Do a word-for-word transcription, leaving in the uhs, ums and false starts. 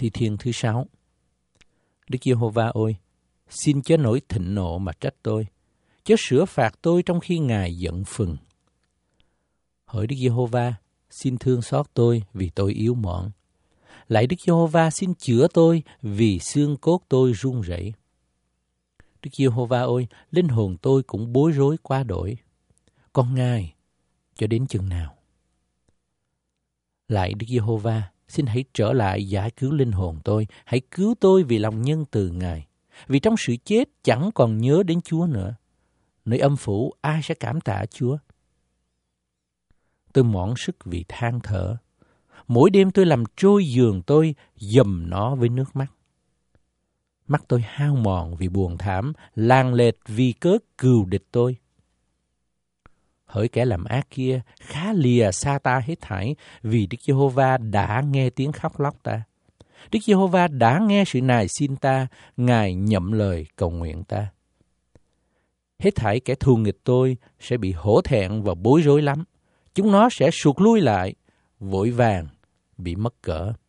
Thi thiên thứ sáu. Đức Giê-hô-va ơi, xin chớ nổi thịnh nộ mà trách tôi, chớ sửa phạt tôi trong khi Ngài giận phừng. Hỡi Đức Giê-hô-va, xin thương xót tôi vì tôi yếu mọn. Lạy Đức Giê-hô-va, xin chữa tôi vì xương cốt tôi run rẩy. Đức Giê-hô-va ơi, linh hồn tôi cũng bối rối quá đổi. Con Ngài, cho đến chừng nào? Lạy Đức Giê-hô-va, xin hãy trở lại giải cứu linh hồn tôi, hãy cứu tôi vì lòng nhân từ Ngài. Vì trong sự chết chẳng còn nhớ đến Chúa nữa. Nơi âm phủ ai sẽ cảm tạ Chúa? Tôi mỏi sức vì than thở. Mỗi đêm tôi làm trôi giường tôi, dầm nó với nước mắt. Mắt tôi hao mòn vì buồn thảm, làng lệt vì cớ cừu địch tôi. Hỡi kẻ làm ác kia, khá lìa xa ta hết thảy, vì Đức Giê-hô-va đã nghe tiếng khóc lóc ta. Đức Giê-hô-va đã nghe sự nài xin ta, Ngài nhậm lời cầu nguyện ta. Hết thảy kẻ thù nghịch tôi sẽ bị hổ thẹn và bối rối lắm. Chúng nó sẽ sụt lui lại, vội vàng bị mất cỡ.